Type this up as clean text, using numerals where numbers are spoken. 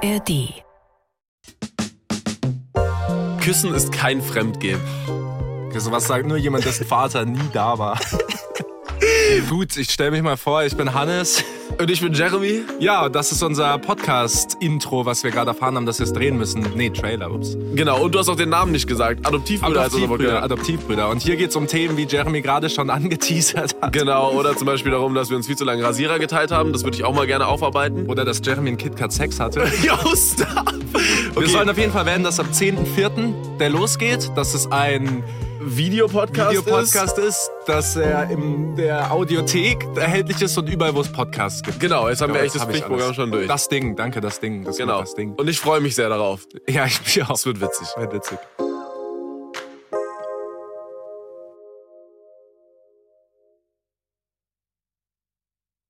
ARD. Küssen ist kein Fremdgehen. Sowas sagt nur jemand, dessen Vater nie da war. Gut, ich stelle mich mal vor, ich bin Hannes. Und ich bin Jeremy. Ja, das ist unser Podcast-Intro, was wir gerade erfahren haben, dass wir es drehen müssen. Nee, Trailer, ups. Genau, und du hast auch den Namen nicht gesagt. Adoptivbrüder. Adoptivbrüder. Und hier geht es um Themen, wie Jeremy gerade schon angeteasert hat. Genau, oder zum Beispiel darum, dass wir uns viel zu lange Rasierer geteilt haben. Das würde ich auch mal gerne aufarbeiten. Oder dass Jeremy in KitKat Sex hatte. Just. Wir sollen auf jeden Fall werden, dass ab 10.04. der losgeht. Dass es ein Videopodcast ist, dass er in der Audiothek erhältlich ist und überall, wo es Podcasts gibt. Genau, jetzt haben wir echt das Pflichtprogramm schon durch. Das Ding, danke, das Ding. Genau. Das Ding. Und ich freue mich sehr darauf. Ja, ich bin auch. Das wird witzig. Wird witzig.